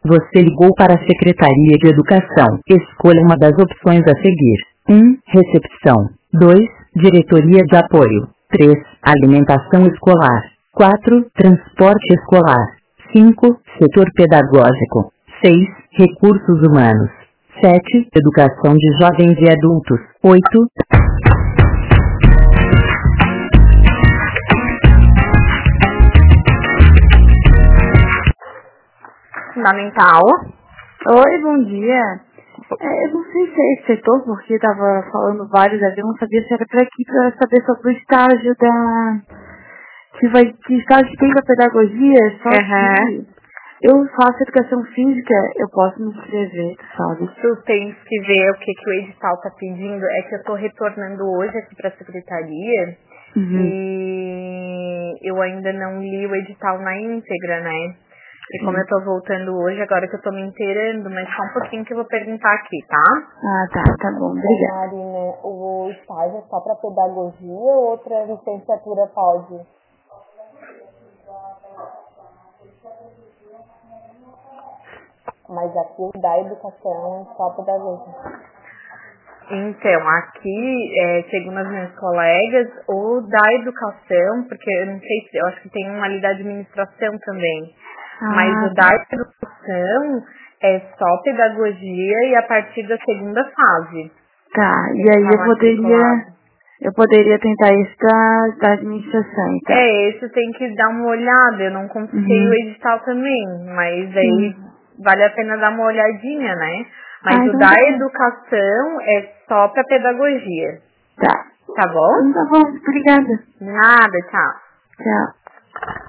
Você ligou para a Secretaria de Educação. Escolha uma das opções a seguir. 1. Recepção. 2. Diretoria de Apoio. 3. Alimentação escolar. 4. Transporte escolar. 5. Setor pedagógico. 6. Recursos humanos. 7. Educação de jovens e adultos. 8. Fundamental. Oi, bom dia. Eu não sei se é esse setor, porque estava falando vários ali, eu não sabia se era para aqui, para saber sobre o estágio que estágio tem da pedagogia, só que eu faço educação física, eu posso me inscrever, sabe? Tu tens que ver o que o edital tá pedindo, é que eu tô retornando hoje aqui pra secretaria, e eu ainda não li o edital na íntegra, né? E como eu tô voltando hoje, agora que eu tô me inteirando, mas só um pouquinho que eu vou perguntar aqui, tá? Tá bom, obrigada. Marina, o estágio é só pra pedagogia ou outra licenciatura pode? Mas aqui da educação é só pedagogia. Então, aqui, segundo as minhas colegas, o da educação, porque eu não sei se, eu acho que tem uma ali da administração também. Mas o da educação é só pedagogia e a partir da segunda fase. Tá, e aí eu poderia tentar esse da administração, então. Esse tem que dar uma olhada, eu não consigo o edital também, mas aí vale a pena dar uma olhadinha, né? Mas o então da educação é só pra pedagogia. Tá. Tá bom? Tá bom, obrigada. Nada, tchau. Tchau.